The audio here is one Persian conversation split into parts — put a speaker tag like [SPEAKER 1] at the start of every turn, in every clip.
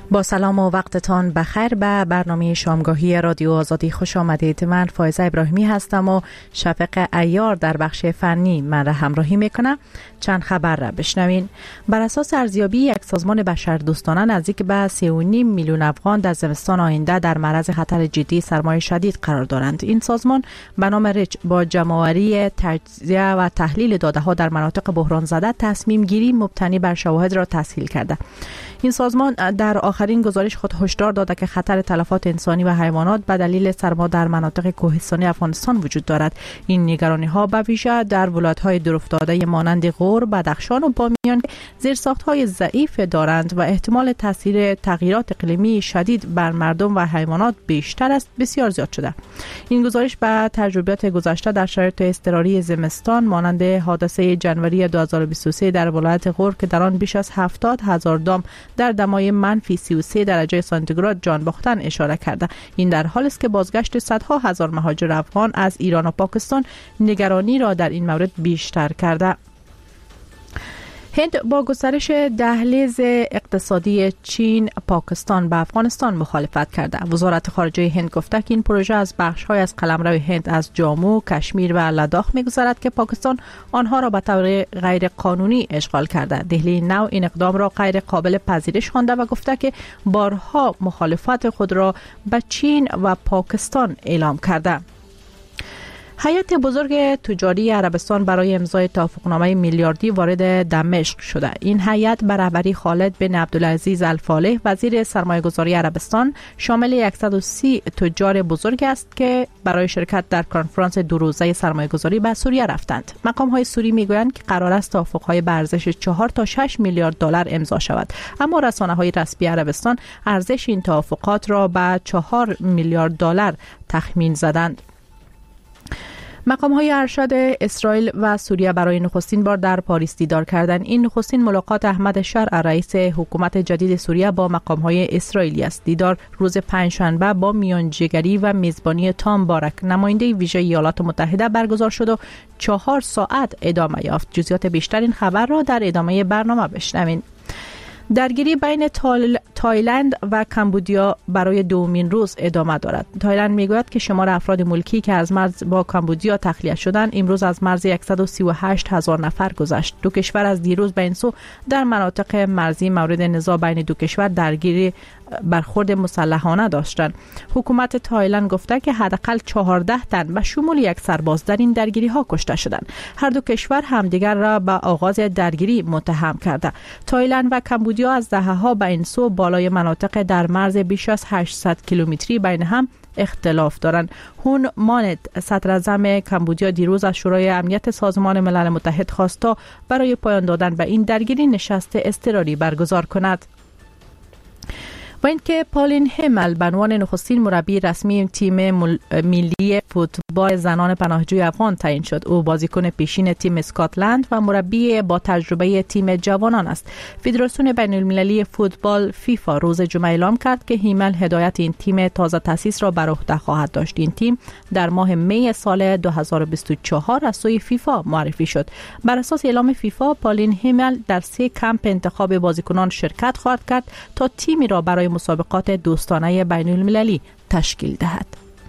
[SPEAKER 1] با سلام و وقتتان بخیر به برنامه شامگاهی رادیو آزادی خوش آمدید. من فائزه ابراهیمی هستم و شفق عیار در بخش فنی من را همراهی میکنه. چند خبر را بشنوین. بر اساس ارزیابی یک سازمان بشردوستانه نزدیک به 3.5 میلیون افغان در زمستان آینده در معرض خطر جدی سرمای شدید قرار دارند. این سازمان به نام ریچ با جمع‌آوری، تجزیه و تحلیل داده ها در مناطق بحران زده تصمیم گیری مبتنی بر شواهد را تسهیل کرده. این سازمان در آخرین گزارش خود هشدار داده که خطر تلفات انسانی و حیوانات به دلیل سرما در مناطق کوهستانی افغانستان وجود دارد. این نگرانی ها به ویژه در ولایت‌های دورافتاده مانند غور، بدخشان و بامیان زیرساخت‌های ضعیف دارند و احتمال تاثیر تغییرات اقلیمی شدید بر مردم و حیوانات بیشتر است بسیار زیاد شده. این گزارش به تجربیات گذشته در شرایط اضطراری زمستان مانند حادثه جنوری 2023 در ولایت غور که در آن بیش از 70,000 دام در دمای منفی 33 درجه سانتیگراد جان باختن اشاره کرده. این در حالی است که بازگشت صدها هزار مهاجر افغان از ایران و پاکستان نگرانی را در این مورد بیشتر کرده. هند با گسترش دهلیز اقتصادی چین پاکستان به افغانستان مخالفت کرده. وزارت خارجه هند گفته که این پروژه از بخش‌های از قلمرو هند از جامو، کشمیر و لداخ می‌گذرد که پاکستان آنها را به طور غیر قانونی اشغال کرده. دهلی نو این اقدام را غیر قابل پذیرش خوانده و گفته که بارها مخالفت خود را به چین و پاکستان اعلام کرده. هیئت بزرگ تجاری عربستان برای امضای توافقنامه میلیاردی وارد دمشق شده. این هیئت به رهبری خالد بن عبدالعزیز الفالح وزیر سرمایه‌گذاری عربستان شامل 130 تجار بزرگ است که برای شرکت در کنفرانس دو روزه سرمایه‌گذاری به سوریه رفتند. مقام‌های سوری میگویند که قرار است توافق‌های به ارزش 4 تا 6 میلیارد دلار امضا شود، اما رسانه‌های رسمی عربستان ارزش این توافقات را به 4 میلیارد دلار تخمین زدند. مقام‌های ارشد اسرائیل و سوریه برای نخستین بار در پاریس دیدار کردند. این نخستین ملاقات احمد شرع رئیس حکومت جدید سوریه با مقام‌های اسرائیلی است. دیدار روز پنجشنبه با میانجیگری و میزبانی تام بارک نماینده ویژه ایالات متحده برگزار شد و 4 ساعت ادامه یافت. جزئیات بیشتر این خبر را در ادامه برنامه بشنوید. درگیری بین تایلند و کمبودیا برای دومین روز ادامه دارد. تایلند میگوید که شمار افراد ملکی که از مرز با کمبودیا تخلیه شدند امروز از مرز 138,000 نفر گذشت. دو کشور از دیروز به این سو در مناطق مرزی مورد نزاع بین دو کشور درگیری برخورد مسلحانه داشتند. حکومت تایلند گفته که حداقل 14 تن به شمول یک سرباز در این درگیری ها کشته شدند. هر دو کشور همدیگر را به آغاز درگیری متهم کرده. تایلند و کمبودیا از دهه‌ها به این سو بالای مناطق در مرز بیش از 800 کیلومتری بین هم اختلاف دارند. هون مانت صدراعظم کمبودیا دیروز از شورای امنیت سازمان ملل متحد خواست تا برای پایان دادن به این درگیری نشست اضطراری برگزار کند. و اینکه پالین همل به عنوان نخستین مربی رسمی تیم ملی فوتبال زنان پناهجوی افغان تعیین شد. او بازیکن پیشین تیم اسکاتلند و مربی با تجربه تیم جوانان است. فدراسیون بین المللی فوتبال فیفا روز جمعه اعلام کرد که همل هدایت این تیم تازه تأسیس را بر عهده خواهد داشت. این تیم در ماه می سال 2024 از سوی فیفا معرفی شد. بر اساس اعلام فیفا پالین همل در 3 کمپ انتخاب بازیکنان شرکت خواهد کرد تا تیمی را برای مسابقات دوستانه بین المللی تشکیل دهد.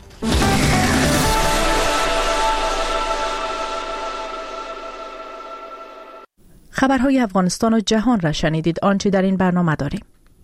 [SPEAKER 1] خبرهای افغانستان و جهان را شنیدید. آنچه در این برنامه داریم.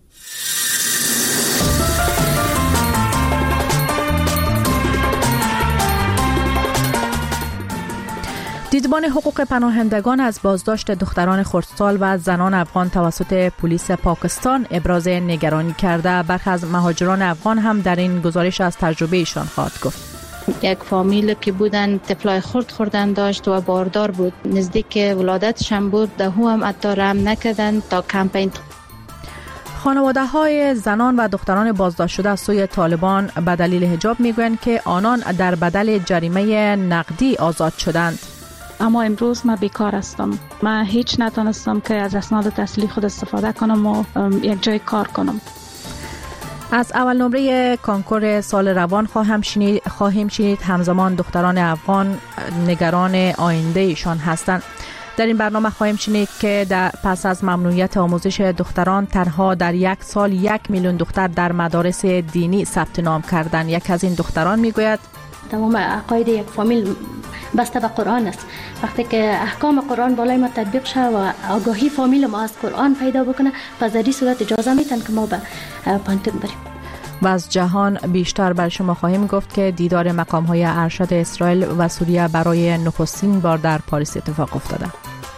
[SPEAKER 1] دیدبان حقوق پناهندگان از بازداشت دختران خردسال و زنان افغان توسط پلیس پاکستان ابراز نگرانی کرده. برخی از مهاجران افغان هم در این گزارش از تجربه ایشان خواهد گفت.
[SPEAKER 2] یک فامیل که بودن طفلای خرد خوردن داشت و باردار بود، نزدیک ولادتشان بود، ده هم حتی رحم نکردن تا کمپین.
[SPEAKER 1] خانواده های زنان و دختران بازداشت شده از سوی طالبان به دلیل حجاب میگویند که آنان در بدل جریمه نقدی آزاد شدند.
[SPEAKER 3] اما امروز من بیکار هستم. من هیچ نتونستم که از اسناد تحصیلی خود استفاده کنم و یک جای کار کنم.
[SPEAKER 1] از اول نمره کنکور سال روان خواهیم شنید همزمان دختران افغان نگران آینده ایشان هستند. در این برنامه خواهیم شنید که پس از ممنوعیت آموزش دختران تنها در یک سال 1 میلیون دختر در مدارس دینی ثبت نام کردند. یک از این دختران میگوید
[SPEAKER 4] تمام عقاید یک فامیل بسته به قرآن است. وقتی که احکام قرآن بالای ما تطبیق شه و آگاهی فامیل ما از قرآن پیدا بکنه، پس در این صورت اجازه میتن که ما به پانتون بریم.
[SPEAKER 1] و از جهان بیشتر بر شما خواهیم گفت که دیدار مقام‌های ارشد اسرائیل و سوریه برای نخستین بار در پاریس اتفاق افتاده.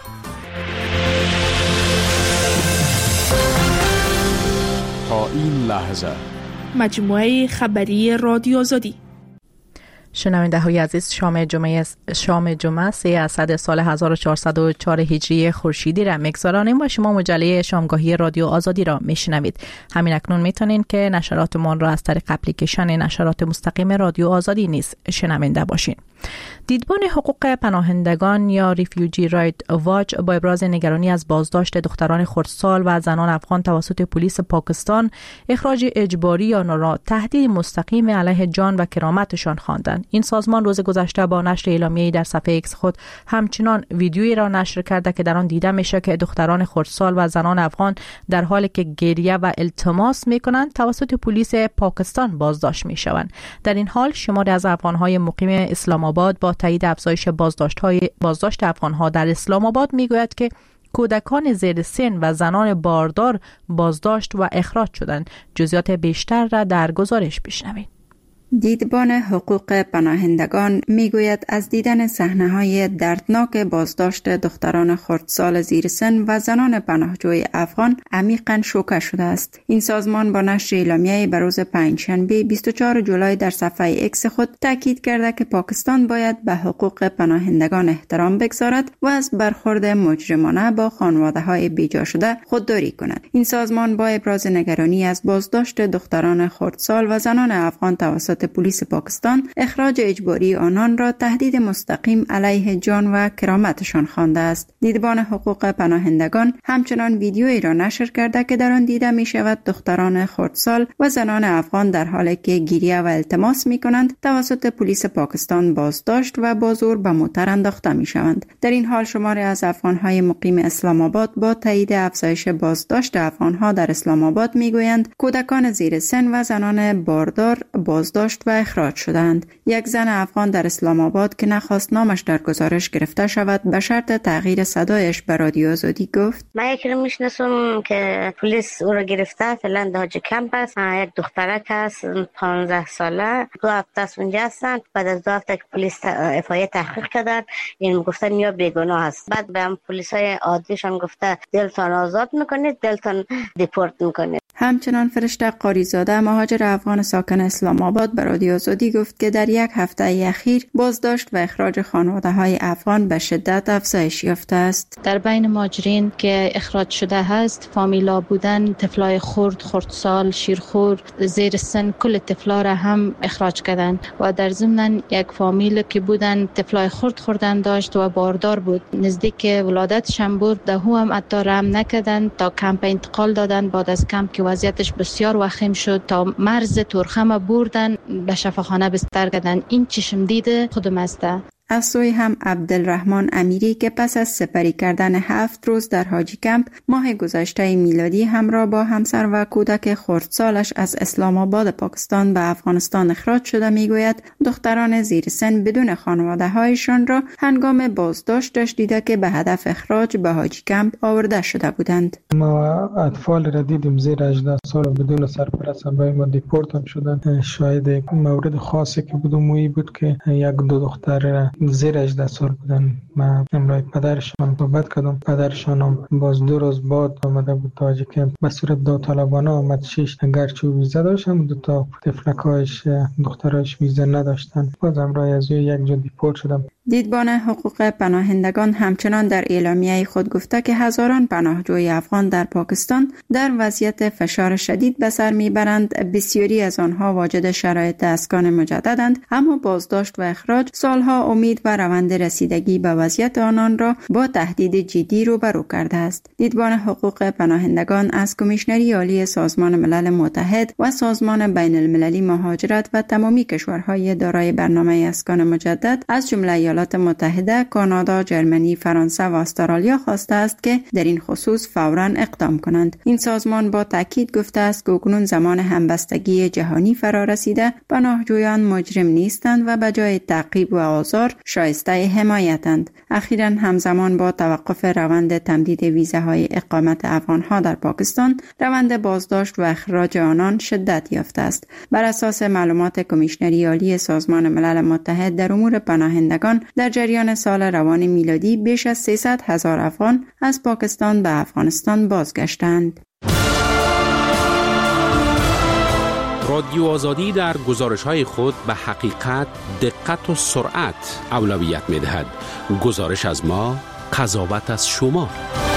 [SPEAKER 5] تا این لحظه
[SPEAKER 6] مجموعه خبری رادیو آزادی.
[SPEAKER 1] شنونده های عزیز، شام جمعه 3 اسد سال 1404 هجری خورشیدی را میگذرانیم و شما مجله شامگاهی رادیو آزادی را میشنوید. همین اکنون میتونین که نشراتمان را از طریق اپلیکیشن نشرات مستقیم رادیو آزادی نیز شنونده باشین. دیدبان حقوق پناهندگان یا ریفیوجی رایت واچ با ابراز نگرانی از بازداشت دختران خردسال و زنان افغان توسط پلیس پاکستان، اخراج اجباری آنها را تهدید مستقیم علیه جان و کرامتشان خواندند. این سازمان روز گذشته با نشر اعلامیه‌ای در صفحه ایکس خود همچنان ویدیویی را نشر کرده که در آن دیده میشه که دختران خردسال و زنان افغان در حالی که گریه و التماس میکنند توسط پلیس پاکستان بازداشت میشوند. در این حال شماری از افغان‌های مقیم اسلام آباد با تایید افزایش بازداشت افغان‌ها در اسلام آباد میگوید که کودکان زیر سن و زنان باردار بازداشت و اخراج شدند. جزئیات بیشتر را در گزارش بشنوید.
[SPEAKER 7] دیدبان حقوق پناهندگان میگوید از دیدن صحنه‌های دردناک بازداشت دختران خردسال زیر سن و زنان پناهجوی افغان عمیقاً شوکه شده است. این سازمان با نشر اعلامیه‌ای به روز پنجشنبه 24 جولای در صفحه ایکس خود تاکید کرده که پاکستان باید به حقوق پناهندگان احترام بگذارد و از برخورد مجرمانه با خانواده‌های بیجا شده خودداری کند. این سازمان با ابراز نگرانی از بازداشت دختران خردسال و زنان افغان توسط پلیس پاکستان، اخراج اجباری آنان را تهدید مستقیم علیه جان و کرامتشان خوانده است. دیدبان حقوق پناهندگان همچنان ویدیویی را نشر کرده که در آن دیده می شود دختران خردسال و زنان افغان در حالی که گریه و التماس می کنند توسط پلیس پاکستان بازداشت و با زور به موتر انداخته می شوند. در این حال شماری از افغان‌های مقیم اسلام آباد با تایید افزایش بازداشت افغان‌ها در اسلام آباد می گویند کودکان زیر سن و زنان باردار بازداشت و اخراج شدند. یک زن افغان در اسلام آباد که نخواست نامش در گزارش گرفته شود به شرط تغییر صدایش به رادیو آزادی گفت:
[SPEAKER 8] من یکی رو میشناسم که پلیس او رو گرفته، فعلا در حاج کمپ است. یک دخترک است 15 ساله، 2 هفته است اونجا هستند. بعد از 2 هفته که پلیس افای تحقیق کردن، این گفتن یا بیگناه است. بعد به هم پلیسای عادیشان گفته دلتان آزاد میکنید، دلتان دیپورت میکنید.
[SPEAKER 7] همچنان فرشته قاریزاده مهاجر افغان ساکن اسلام آباد به رادیو آزادی گفت که در یک هفته اخیر بازداشت و اخراج خانواده‌های افغان به شدت افزایش یافته است.
[SPEAKER 2] در بین مهاجرین که اخراج شده هست، فامیلا بودن، طفلای خردسال، شیرخور، زیر سن، کل طفلا را هم اخراج کردند و در ضمن یک فامیل که بودن طفلای خوردن داشت و باردار بود، نزدیک ولادتش هم بود، ده هم حتی رحم نکردند تا کمپ انتقال دادن. بعد از کمپ که وضعیتش بسیار وخیم شد تا مرز تورخم بردن به شفاخانه بستر کردن. این چشم دیده خودم است.
[SPEAKER 7] از سوی هم عبدالرحمن امیری که پس از سپری کردن 7 روز در حاجی کمپ ماه گذشته میلادی همراه با همسر و کودک خردسالش از اسلام آباد پاکستان به افغانستان اخراج شده میگوید دختران زیر سن بدون خانواده هایشان را هنگام بازداشتش دیده که به هدف اخراج به حاجی کمپ آورده شده بودند.
[SPEAKER 9] ما اطفال را دیدیم زیر 18 سال بدون سرپرست برای ما دیپورت هم شدن. شاید مورد خاصی که بودم بود که 1-2 دختر زیر 18 سال بودن. من امروز پدرشان صحبت کردم. پدرشان هم باز 2 روز بعد آمده بود تا حاجی کمپ به صورت داوطلبانه آمد. 6 گرچه ویزا داشت، هم 2 تا طفلکایش دخترایش ویزا نداشتن. باز امروز از یک جا دیپورت شدم.
[SPEAKER 7] دیدبان حقوق پناهندگان همچنان در اعلامیه خود گفته که هزاران پناهجوی افغان در پاکستان در وضعیت فشار شدید به سر میبرند. بسیاری از آنها واجد شرایط اسکان مجددند، اما بازداشت و اخراج سالها امید و روند رسیدگی به وضعیت آنان را با تهدید جدی روبرو کرده است. دیدبان حقوق پناهندگان از کمیشنری عالی سازمان ملل متحد و سازمان بین المللی مهاجرت و تمامی کشورهای دارای برنامه اسکان مجدد از جمله ایالات متحده، کانادا، ژرمنی، فرانسه و استرالیا خواسته است که در این خصوص فوراً اقدام کنند. این سازمان با تاکید گفته است که اکنون زمان همبستگی جهانی فرا رسیده، پناهجویان مجرم نیستند و به جای تعقیب و آزار شایسته حمایتند. اخیراً همزمان با توقف روند تمدید ویزاهای اقامت افغانها در پاکستان، روند بازداشت و اخراج آنان شدت یافته است. بر اساس معلومات کمیشنری عالی سازمان ملل متحد در امور پناهندگان، در جریان سال روان میلادی بیش از 300,000 افغان از پاکستان به افغانستان بازگشتند.
[SPEAKER 10] رادیو آزادی در گزارش‌های خود به حقیقت، دقت و سرعت اولویت می‌دهد. گزارش از ما، قضاوت از شما.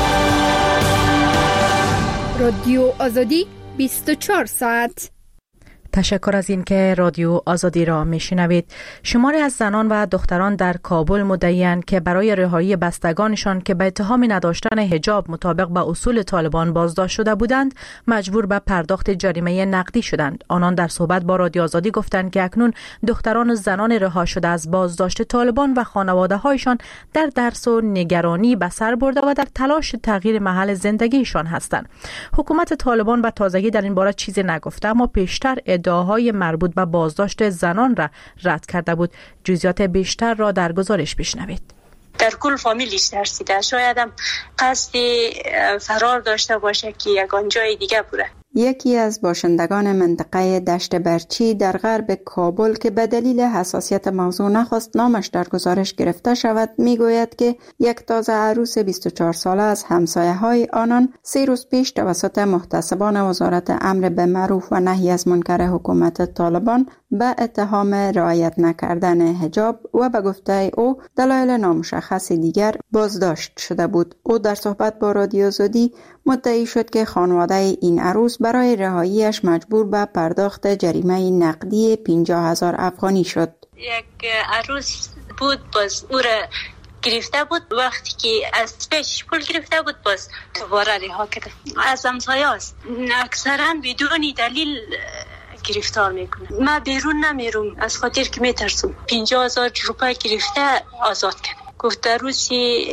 [SPEAKER 6] رادیو آزادی 24 ساعت.
[SPEAKER 1] تشکر از این که رادیو آزادی را میشنوید. شماری از زنان و دختران در کابل مدعی‌اند که برای رهایی بستگانشان که به اتهام نداشتن حجاب مطابق با اصول طالبان بازداشت شده بودند، مجبور به پرداخت جریمه نقدی شدند. آنان در صحبت با رادیو آزادی گفتند که اکنون دختران و زنان رها شده از بازداشت طالبان و خانواده‌هایشان در درس و نگرانی به سر برده و در تلاش تغییر محل زندگیشان هستند. حکومت طالبان به تازگی در این باره چیزی نگفته، اما پیشتر ادعاهای مربوط به بازداشت زنان را رد کرده بود. جزئیات بیشتر را در گزارش بشنوید.
[SPEAKER 11] در کل فامیلیش ترسیده، شاید هم قصد فرار داشته باشه که یگان جای دیگه بره.
[SPEAKER 7] یکی از باشندگان منطقه دشت برچی در غرب کابل که به دلیل حساسیت موضوع نخواست نامش در گزارش گرفته شود میگوید که یک تازه عروس 24 ساله از همسایه‌های آنان 3 روز پیش توسط محتسبان وزارت امر به معروف و نهی از منکر حکومت طالبان به اتهام رعایت نکردن حجاب و به گفته او دلایل نامشخص دیگر بازداشت شده بود. او در صحبت با رادیو آزادی مدعی شد که خانواده این عروس برای رهاییش مجبور به پرداخت جریمه نقدی 50,000 افغانی شد.
[SPEAKER 11] یک عروس بود، باز او را گرفته بود، وقتی که از پیش پول گرفته بود باز دوباره رها کرده. از همسایه است، اکثرا بدون دلیل گرفتار میکنه. من بیرون نمیرم از خاطر که میترسم. 50,000 روپای گرفته آزاد کرد. گفته روسی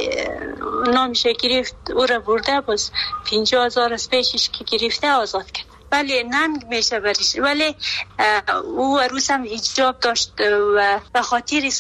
[SPEAKER 11] نامشه گرفت، او را برده، باز 50,000 از پیشش که گرفته آزاد کرد. ولی ننگ میشه برش، ولی او عروس هم حجاب داشت و به خاطر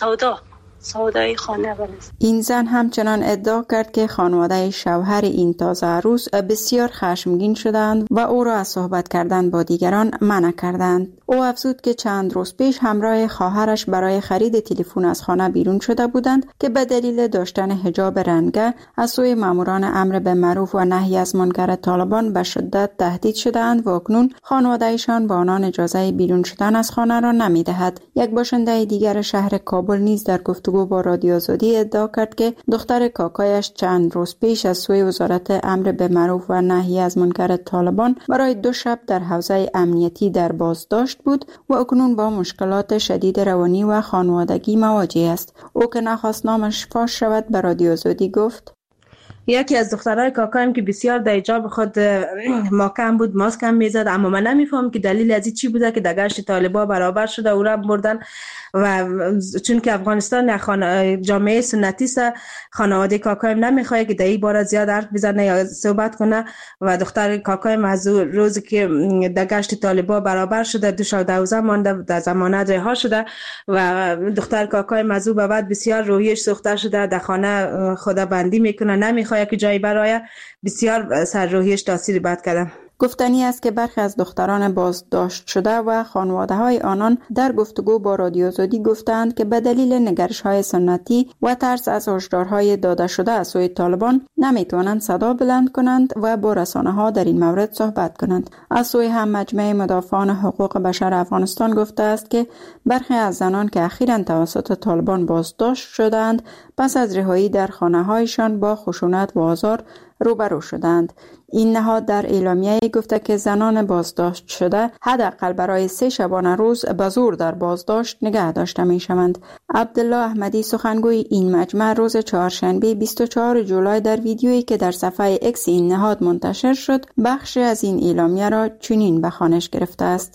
[SPEAKER 11] سودای خانه برست.
[SPEAKER 7] این زن همچنان ادعا کرد که خانواده شوهر این تازه عروس بسیار خشمگین شدند و او را از صحبت کردن با دیگران منع کردند. او افزود که چند روز پیش همراه خواهرش برای خرید تلفن از خانه بیرون شده بودند که به دلیل داشتن حجاب رنگه از سوی ماموران امر به معروف و نهی از منکر طالبان به شدت تهدید شدند و اکنون خانواده‌شان با آنان اجازه بیرون شدن از خانه را نمی‌دهد. یک باشنده دیگر شهر کابل نیز در گفتگو با رادیو آزادی ادعا کرد که دختر کاکایش چند روز پیش از سوی وزارت امر به معروف و نهی از منکر طالبان برای 2 شب در حوزه امنیتی در بازداشت بود و اکنون با مشکلات شدید روانی و خانوادگی مواجه است. او که نخواست نامش فاش شود به رادیو آزادی گفت:
[SPEAKER 12] یکی از دخترای کاکایم که بسیار در حجاب خود محکم بود، ماسک هم میزد، اما من نمیفهم که دلیل از این چی بوده که در گشت طالبا برابر شده او را بردن. و چون که افغانستان جامعه سنتی است، خانواده کاکایم نمیخواد که در این باره زیاد حرف بزنه یا صحبت کنه و دختر کاکایم از روزی که در گشت طالبا برابر شده 2 سال 12 مانده در ضمانت رها شده و دختر کاکایم از او به بعد بسیار روحیش سوخته شده، در خانه خدا بندی میکنه، نمیخواد که جایی برای، بسیار سر روحیش تاثیر بد کرده.
[SPEAKER 7] گفتنی است که برخی از دختران بازداشت شده و خانواده‌های آنان در گفتگو با رادیو آزادی گفتند که به دلیل نگرش‌های سنتی و ترس از هشدارهای داده شده از سوی طالبان نمیتوانند صدا بلند کنند و با رسانه‌ها در این مورد صحبت کنند. از سوی هم مجمع مدافعان حقوق بشر افغانستان گفته است که برخی از زنان که اخیراً توسط طالبان بازداشت شدند پس از رهایی در خانه‌هایشان با خشونت و آزار روبرو شدند. این نهاد در اعلامیه گفته که زنان بازداشت شده حداقل برای 3 شبانه روز به زور در بازداشت نگه داشته می شوند. عبدالله احمدی سخنگوی این مجمع روز چهارشنبه 24 جولای در ویدیویی که در صفحه اکس این نهاد منتشر شد بخشی از این اعلامیه را چنین به خوانش گرفته است: